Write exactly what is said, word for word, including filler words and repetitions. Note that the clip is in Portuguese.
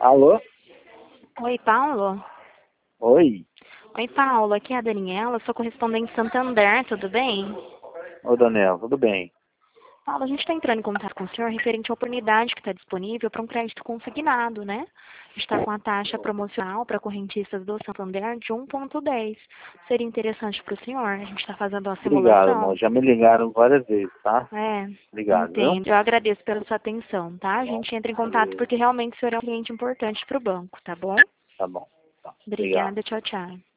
Alô? Oi, Paulo? Oi? Oi, Paulo. Aqui é a Daniela, sou correspondente Santander, tudo bem? Ô, Daniel, tudo bem? Paulo, a gente está entrando em contato com o senhor referente à oportunidade que está disponível para um crédito consignado, né? A gente está com a taxa promocional para correntistas do Santander de um ponto dez. Seria interessante para o senhor? A gente está fazendo uma Obrigado, amor. simulação. Já me ligaram várias vezes, tá? É, Obrigado, viu? entendo. Eu agradeço pela sua atenção, tá? A gente entra em contato Valeu. porque realmente o senhor é um cliente importante para o banco, tá bom? Tá bom. Tá. Obrigado. Obrigada, tchau, tchau.